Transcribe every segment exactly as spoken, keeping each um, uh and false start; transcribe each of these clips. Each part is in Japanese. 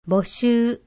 募集。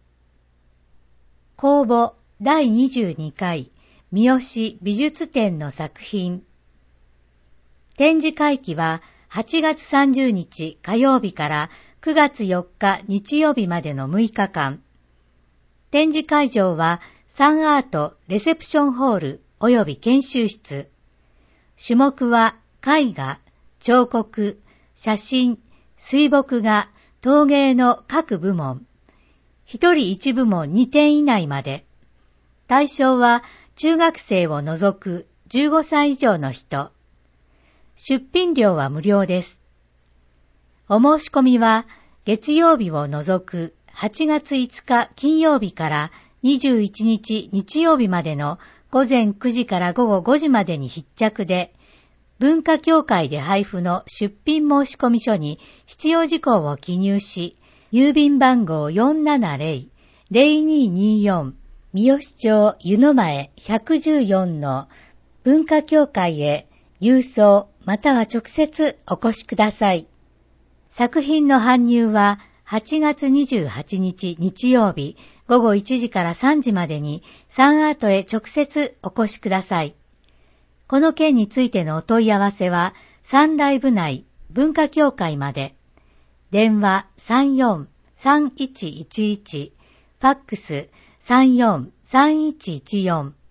公募だいにじゅうにかい三好美術展の作品。展示会期ははちがつさんじゅうにち火曜日からくがつよっか日曜日までのむいかかん。展示会場はサンアートレセプションホール及び研修室。種目は絵画、彫刻、写真、水墨画、陶芸の各部門。一人一部門にてん以内まで。対象は中学生を除くじゅうごさい以上の人。出品料は無料です。お申し込みは月曜日を除くはちがついつか金曜日からにじゅういちにち日曜日までのごぜんくじからごごごじまでに必着で、文化協会で配布の出品申込書に必要事項を記入し、郵便番号 よんななぜろ ぜろにによん 三好町湯の前ひゃくじゅうよんの文化協会へ郵送または直接お越しください。作品の搬入ははちがつにじゅうはちにち日曜日ごごいちじからさんじまでにサンアートへ直接お越しください。この件についてのお問い合わせは、サンライブ内文化協会まで。電話 さんよんさんいちいちいち、ファックス さんよんさんいちいちよん。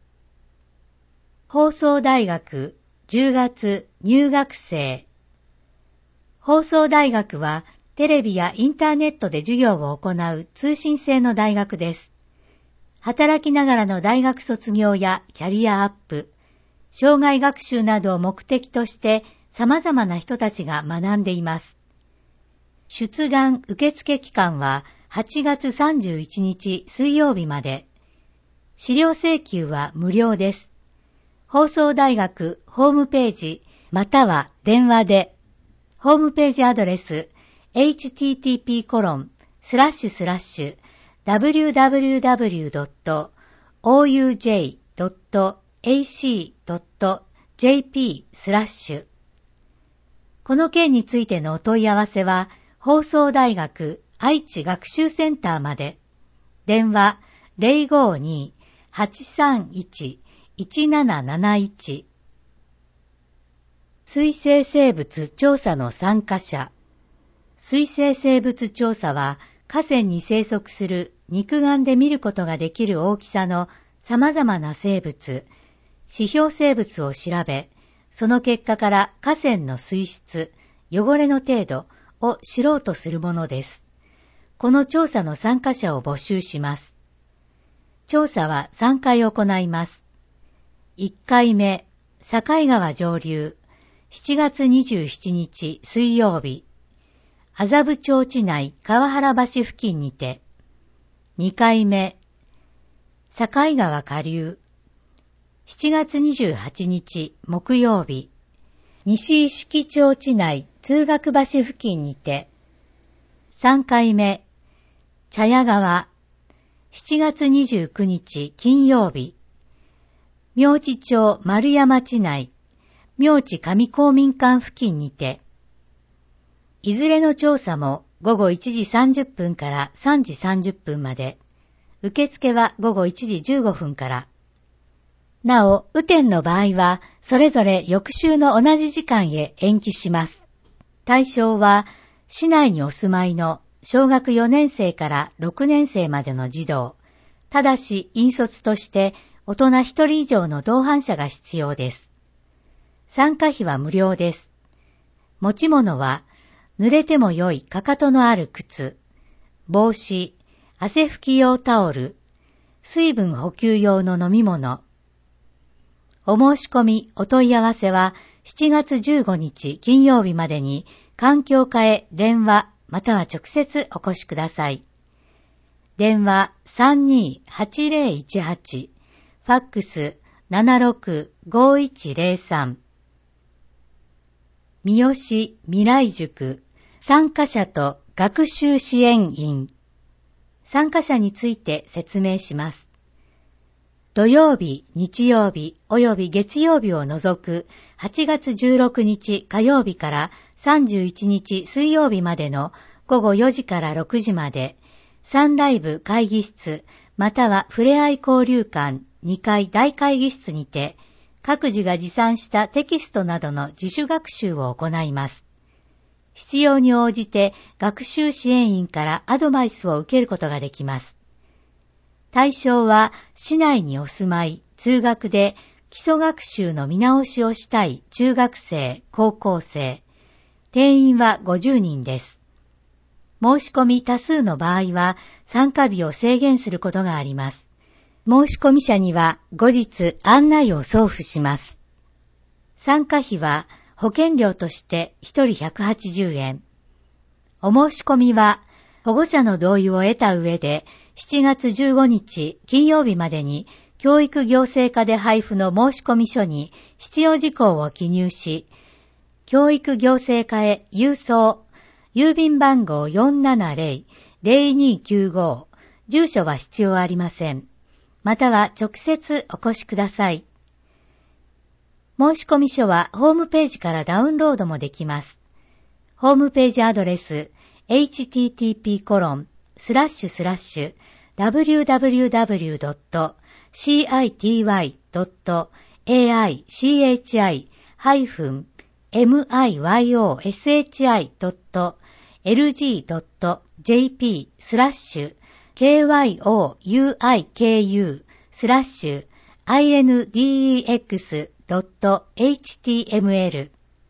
放送大学じゅうがつ入学生。放送大学は、テレビやインターネットで授業を行う通信制の大学です。働きながらの大学卒業やキャリアアップ、生涯学習などを目的として様々な人たちが学んでいます。出願受付期間ははちがつさんじゅういちにち水曜日まで。資料請求は無料です。放送大学ホームページまたは電話で、ホームページアドレス エイチティーティーピーコロンスラッシュスラッシュダブリューダブリューダブリュードットオーユージェイドットエーシードットジェーピー スラッシュ。この件についてのお問い合わせは、放送大学愛知学習センターまで。電話 ゼロごに はちさんいち いちなななないち。水生生物調査の参加者。水生生物調査は、河川に生息する肉眼で見ることができる大きさの様々な生物、指標生物を調べ、その結果から河川の水質、汚れの程度を知ろうとするものです。この調査の参加者を募集します。調査はさんかい行います。いっかいめ、境川上流、しちがつにじゅうしちにち水曜日、麻布町地内川原橋付近にて。にかいめ、境川下流、しちがつにじゅうはちにち木曜日、西石木町地内通学橋付近にて。さんかいめ、茶屋川、しちがつにじゅうくにち金曜日、明知町丸山地内、明知上公民館付近にて。いずれの調査もごごいちじさんじゅっぷんからさんじさんじゅっぷんまで、受付はごごいちじじゅうごふんから。なお、雨天の場合は、それぞれ翌週の同じ時間へ延期します。対象は、市内にお住まいの小学よねんせいからろくねんせいまでの児童、ただし引率として大人ひとり以上の同伴者が必要です。参加費は無料です。持ち物は、濡れても良いかかとのある靴、帽子、汗拭き用タオル、水分補給用の飲み物。お申し込み、お問い合わせはしちがつじゅうごにち金曜日までに環境課へ電話または直接お越しください。電話 さんにーはちぜろいちはち、ファックス ななろくごいちぜろさん。三好未来塾参加者と学習支援員。参加者について説明します。土曜日、日曜日及び月曜日を除くはちがつじゅうろくにち火曜日からさんじゅういちにち水曜日までのごごよじからろくじまで、サンライブ会議室またはふれあい交流館にかい大会議室にて、各自が持参したテキストなどの自主学習を行います。必要に応じて学習支援員からアドバイスを受けることができます。対象は市内にお住まい、通学で基礎学習の見直しをしたい中学生、高校生。定員はごじゅうにんです。申し込み多数の場合は参加日を制限することがあります。申し込み者には後日案内を送付します。参加費は保険料としてひとりひゃくはちじゅうえん。お申し込みは保護者の同意を得た上でしちがつじゅうごにち金曜日までに教育行政課で配布の申込書に必要事項を記入し、教育行政課へ郵送、郵便番号 よんななぜろ ぜろにきゅうご、住所は必要ありません。または直接お越しください。申込書はホームページからダウンロードもできます。ホームページアドレス エイチティーティーピーコロンスラッシュスラッシュダブリューダブリューダブリュードットシーアイティーワイドットエーアイシーエイチアイハイフンエムアイワイオーエスエイチアイドットエルジードットジェーピースラッシュケーワイオーユーアイケーユースラッシュアイエヌディーイーエックスドットエイチティーエムエル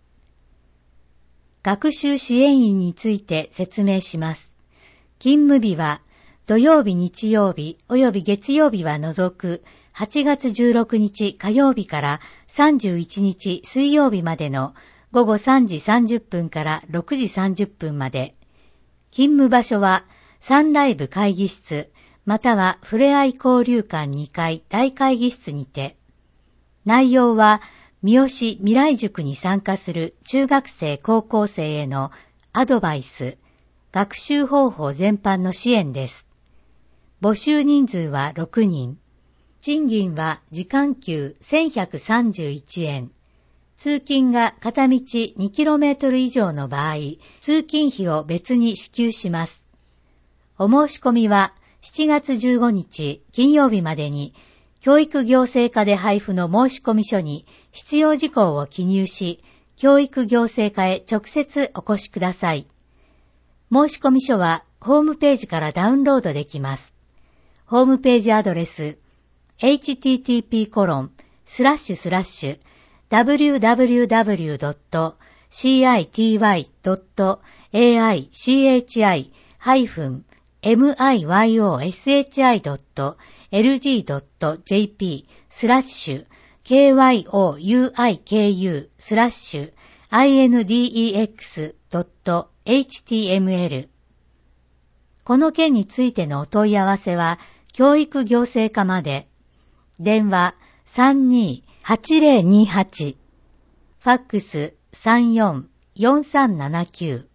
学習支援員について説明します。勤務日は土曜日、日曜日および月曜日は除くはちがつじゅうろくにち火曜日からさんじゅういちにち水曜日までのごごさんじさんじゅっぷんからろくじさんじゅっぷんまで。勤務場所はサンライブ会議室またはふれあい交流館にかい大会議室にて。内容は三好未来塾に参加する中学生高校生へのアドバイス、学習方法全般の支援です。募集人数はろくにん。賃金は時間給せんひゃくさんじゅういちえん。通勤が片道にキロメートル以上の場合、通勤費を別に支給します。お申し込みはしちがつじゅうごにち金曜日までに、教育行政課で配布の申込書に必要事項を記入し、教育行政課へ直接お越しください。申込書はホームページからダウンロードできます。ホームページアドレス エイチティーティーピーコロンスラッシュスラッシュダブリューダブリューダブリュードットシーアイティーワイドットエーアイシーエイチアイハイフンエムアイワイオーエスエイチアイドットエルジードットジェーピースラッシュケーワイオーユーアイケーユースラッシュアイエヌディーイーエックスドットエイチティーエムエル この件についてのお問い合わせは教育行政課まで。電話 さんにーはちぜろにはち ファックス さんよんよんさんななきゅう。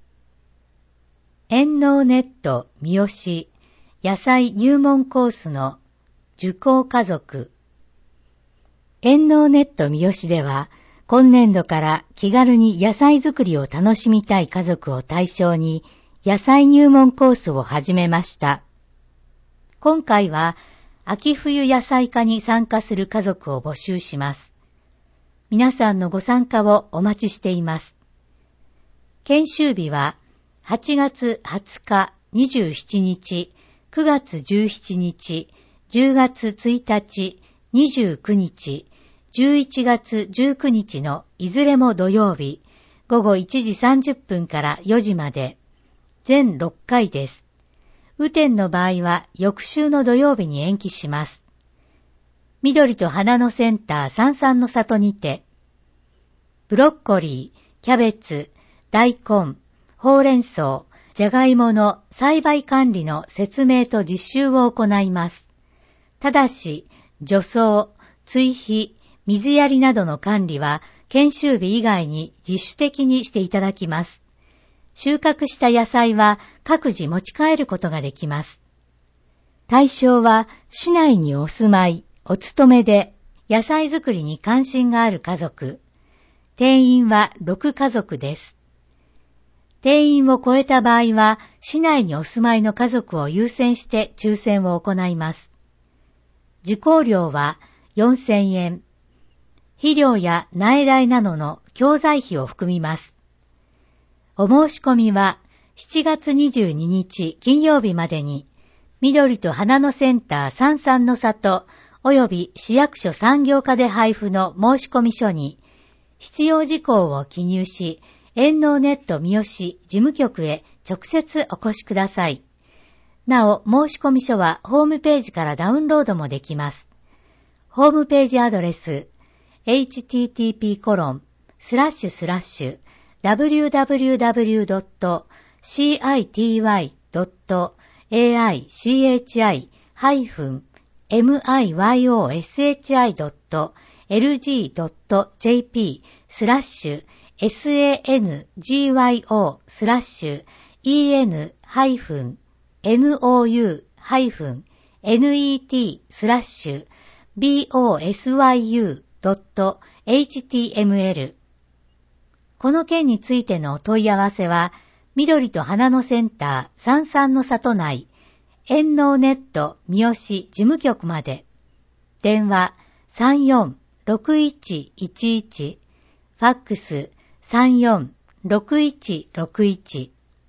遠農ネット三好野菜入門コースの受講家族。遠農ネット三好では今年度から気軽に野菜作りを楽しみたい家族を対象に野菜入門コースを始めました。今回は秋冬野菜科に参加する家族を募集します。皆さんのご参加をお待ちしています。研修日ははちがつはつか、にじゅうしちにち、くがつじゅうしちにち、じゅうがつついたち、にじゅうくにち、じゅういちがつじゅうくにちのいずれも土曜日、ごごいちじさんじゅっぷんからよじまで、全ろっかいです。雨天の場合は翌週の土曜日に延期します。緑と花のセンター三々の里にて、ブロッコリー、キャベツ、大根、ほうれん草、じゃがいもの栽培管理の説明と実習を行います。ただし、除草、追肥、水やりなどの管理は研修日以外に自主的にしていただきます。収穫した野菜は各自持ち帰ることができます。対象は市内にお住まい、お勤めで野菜作りに関心がある家族。定員はろくかぞくです。 定員を超えた場合は、市内にお住まいの家族を優先して抽選を行います。受講料はよんせんえん。肥料や苗代などの教材費を含みます。お申し込みはしちがつにじゅうににち金曜日までに、緑と花のセンター三々の里及び市役所産業課で配布の申込書に必要事項を記入し、遠農ネット三好事務局へ直接お越しください。なお、申込書はホームページからダウンロードもできます。ホームページアドレス エイチティーティーピーコロンスラッシュスラッシュダブリューダブリューダブリュードットシーアイティーワイドットエーアイシーエイチアイハイフンエムアイワイオーエスエイチアイドットエルジードットジェーピースラッシュ エスエーエヌジーワイオー スラッシュ イーエヌ ハイフン エヌオーユー ハイフン エヌイーティー スラッシュ ビーオーエスワイユー ドット エイチティーエムエル この件についてのお問い合わせは、緑と花のセンター三々の里内、遠農ネット三好事務局まで。電話 さんよんろくいちいちいち、ファックス さんよんろくいちろくいち。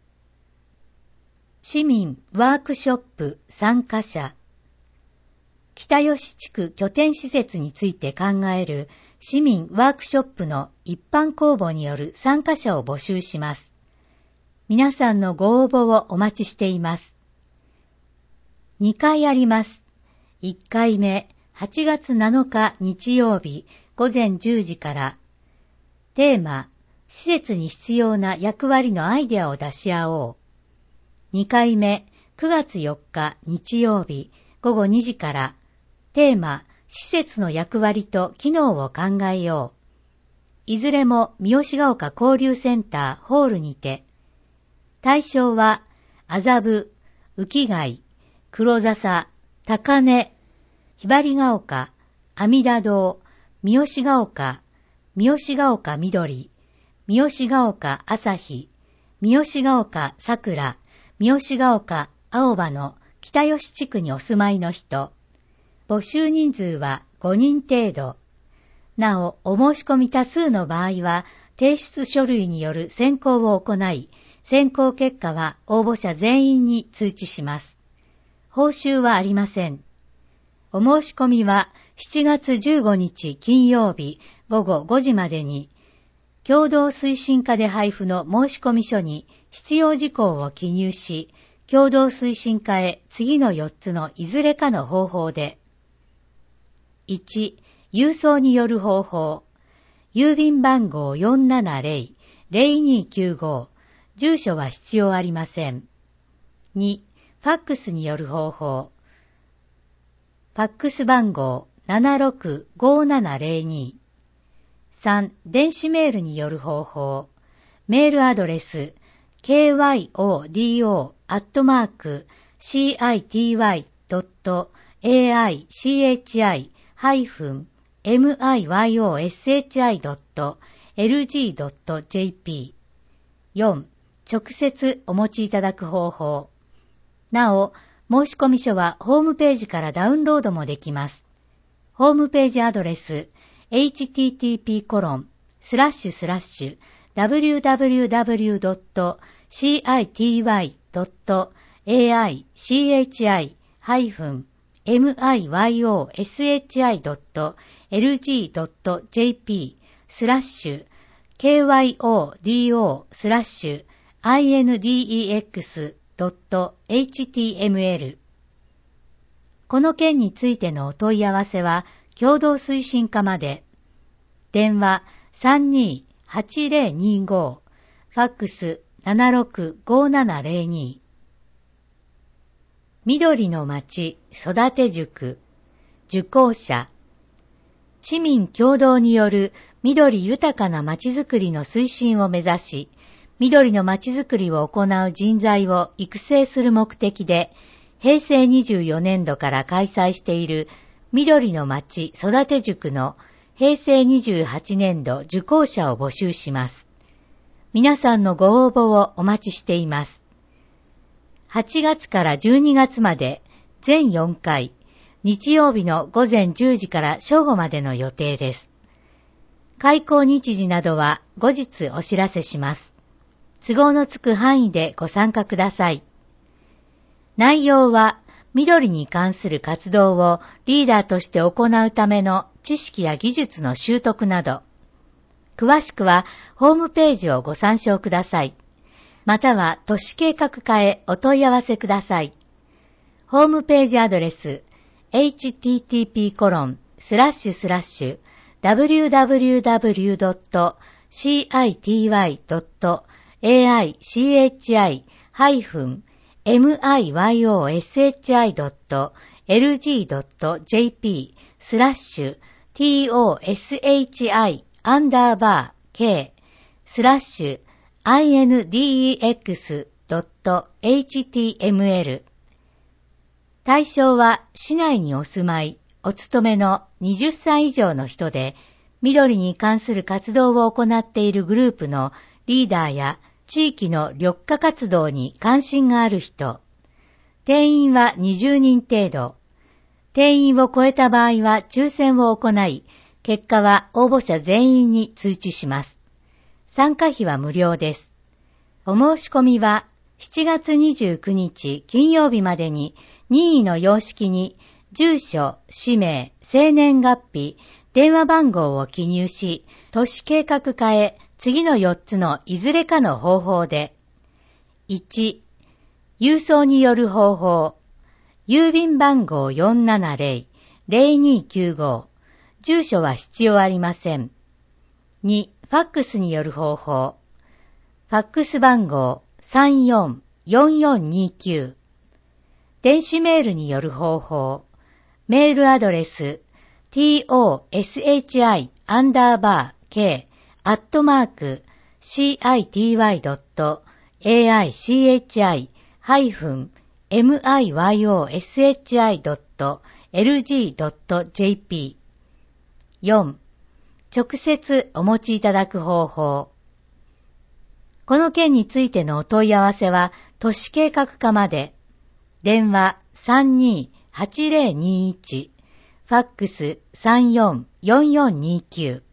市民ワークショップ参加者。北吉地区拠点施設について考える市民ワークショップの一般公募による参加者を募集します。皆さんのご応募をお待ちしています。にかいあります。いっかいめ、はちがつなのか日曜日ごぜんじゅうじから。テーマ、施設に必要な役割のアイデアを出し合おう。にかいめ、くがつよっか日曜日ごごにじから。テーマ、施設の役割と機能を考えよう。いずれも三好ヶ丘交流センターホールにて。対象は、麻布、浮貝、黒笹、高根、ひばりが丘、阿弥陀堂、三好ヶ丘、三好ヶ丘緑、三好ヶ丘朝日、三好ヶ丘桜、三好ヶ丘青葉の北吉地区にお住まいの人。募集人数はごにん程度。なお、お申し込み多数の場合は、提出書類による選考を行い、選考結果は応募者全員に通知します。報酬はありません。お申し込みはしちがつじゅうごにち金曜日ごごごじまでに、共同推進課で配布の申し込み書に必要事項を記入し、共同推進課へ次のよっつのいずれかの方法で。いち、郵送による方法。郵便番号 よんななぜろ ぜろにきゅうご。住所は必要ありません。に、ファックスによる方法。ファックス番号 ななろくごななぜろに。さん、電子メールによる方法。メールアドレス ケーワイオーディーオー アットマーク シーアイティーワイ ドット エーアイシーエイチアイ ハイフン エムアイワイオーエスエイチアイ ドット エルジー ドット ジェーピー。よん、直接お持ちいただく方法。なお、申込書はホームページからダウンロードもできます。ホームページアドレス エイチティーティーピーコロンスラッシュスラッシュダブリューダブリューダブリュードットシーアイティーワイドットエーアイシーエイチアイ ハイフン エムアイワイオーエスエイチアイ ドット エルジー ドット ジェーピー スラッシュ ケーワイオーディーオー スラッシュ アイエヌディーイーエックス ドット エイチティーエムエル。この件についてのお問い合わせは共同推進課まで。電話 さんにーはちぜろにご、ファックス ななろくごななぜろに。緑の町育て塾受講者。市民共同による緑豊かな町づくりの推進を目指し、緑の町づくりを行う人材を育成する目的で、へいせいにじゅうよねんどから開催している緑の町育て塾のへいせいにじゅうはちねんど受講者を募集します。 皆さんのご応募をお待ちしています。はちがつからじゅうにがつまで全よんかい、日曜日のごぜんじゅうじから正午までの予定です。開講日時などは後日お知らせします。都合のつく範囲でご参加ください。内容は、緑に関する活動をリーダーとして行うための知識や技術の習得など、詳しくはホームページをご参照ください。または都市計画課へお問い合わせください。ホームページアドレス エイチティーティーピーコロンスラッシュスラッシュダブリューダブリューダブリュードットシーアイティーワイドットエーアイシーエイチアイハイフンミヨシドットエルジードットジェーピー スラッシュ ティーオーエスエイチアイ アンダーバー K スラッシュ アイエヌディーイーエックス ドット エイチティーエムエル 対象は市内にお住まい、お勤めのはたち以上の人で、緑に関する活動を行っているグループのリーダーや地域の緑化活動に関心がある人。定員はにじゅうにん程度。定員を超えた場合は抽選を行い、結果は応募者全員に通知します。参加費は無料です。お申し込みはしちがつにじゅうくにち金曜日までに任意の様式に住所、氏名、生年月日、電話番号を記入し、都市計画課へ次のよっつのいずれかの方法で。いち、郵送による方法。郵便番号 よんななゼロ ゼロにきゅうご。住所は必要ありません。に、ファックスによる方法。ファックス番号 さんよんよんよんにきゅう。電子メールによる方法。メールアドレス トシ アンダーバー K アットマーク シーアイティーワイドットエーアイシーエイチアイハイフンミヨシドットエルジードットジェーピー。よん、直接お持ちいただく方法。この件についてのお問い合わせは都市計画課まで。電話 さんにーはちゼロにいち、ファックス さんよんよんよんにきゅう。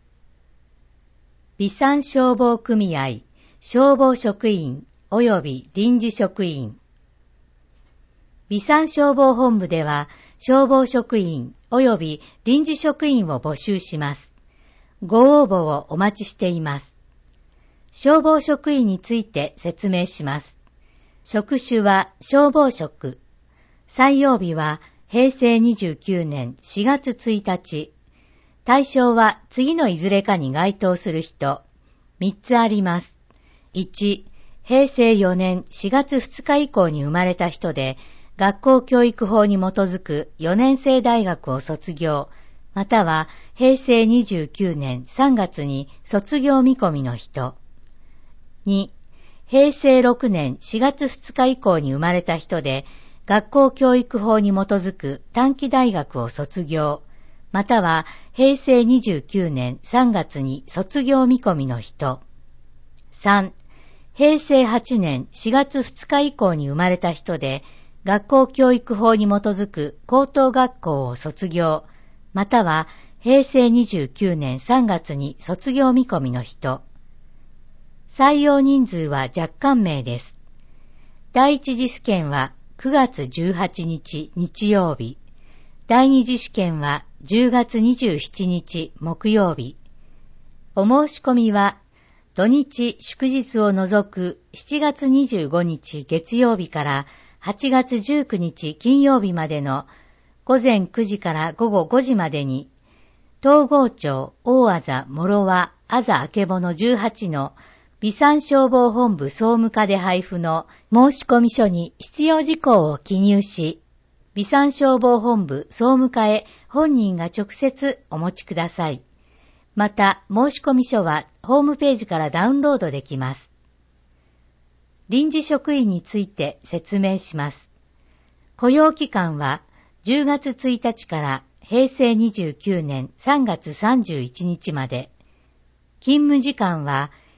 備産消防組合、消防職員及び臨時職員。備産消防本部では消防職員及び臨時職員を募集します。ご応募をお待ちしています。消防職員について説明します。職種は消防職。採用日はへいせいにじゅうきゅうねんしがつついたち。対象は次のいずれかに該当する人。みっつあります。いち、へいせいよねんしがつふつか以降に生まれた人で、学校教育法に基づくよねんせい大学を卒業、またはへいせいにじゅうきゅうねんさんがつに卒業見込みの人。に、へいせいろくねんしがつふつか以降に生まれた人で、学校教育法に基づく短期大学を卒業、またはへいせいにじゅうきゅうねんさんがつに卒業見込みの人。さん、へいせいはちねんしがつふつか以降に生まれた人で、学校教育法に基づく高等学校を卒業、またはへいせいにじゅうきゅうねんさんがつに卒業見込みの人。採用人数は若干名です。第一次試験はくがつじゅうはちにち日曜日。第二次試験はじゅうがつにじゅうしちにち木曜日。お申し込みは土日祝日を除くしちがつにじゅうごにち月曜日からはちがつじゅうくにち金曜日までのごぜんくじからごごごじまでに、東郷町大あざ諸和あざあけぼのじゅうはちの備産消防本部総務課で配布の申込書に必要事項を記入し、備産消防本部総務課へ本人が直接お持ちください。また、申込書はホームページからダウンロードできます。臨時職員について説明します。雇用期間はじゅうがつついたちからへいせいにじゅうきゅうねんさんがつさんじゅういちにちまで。勤務時間は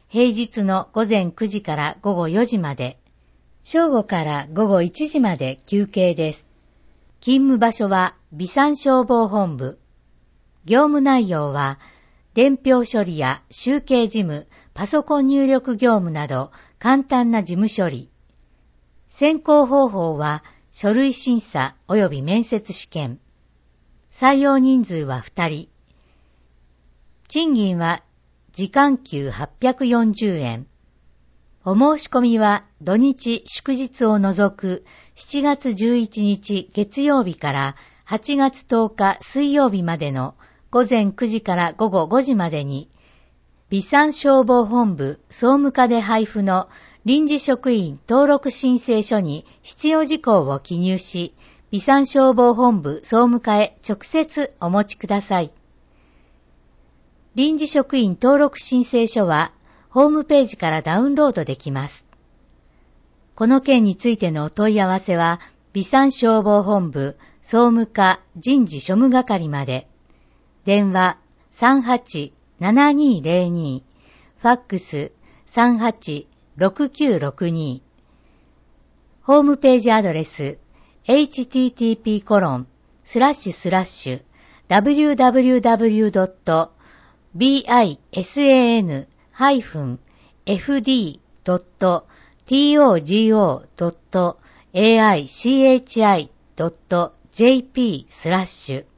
平日のごぜんくじからごごよじまで、正午からごごいちじまで休憩です。勤務場所は備産消防本部。業務内容は、伝票処理や集計事務、パソコン入力業務など簡単な事務処理。選考方法は書類審査及び面接試験。採用人数はふたり。賃金は時間給はっぴゃくよんじゅうえん。お申し込みは土日祝日を除くしちがつじゅういちにち月曜日からはちがつとおか水曜日までのごぜんくじからごごごじまでに、備産消防本部総務課で配布の臨時職員登録申請書に必要事項を記入し、備産消防本部総務課へ直接お持ちください。臨時職員登録申請書はホームページからダウンロードできます。この件についてのお問い合わせは、備産消防本部総務課人事庶務係まで。電話 さんはちななにーぜろに、ファックス さんはちろくきゅうろくに。ホームページアドレス エイチティーティーピーコロンスラッシュスラッシュダブリューダブリューダブリュードットビーアイエスエーエヌハイフンエフディードットトゴドットエーアイシーエイチアイドットジェーピースラッシュ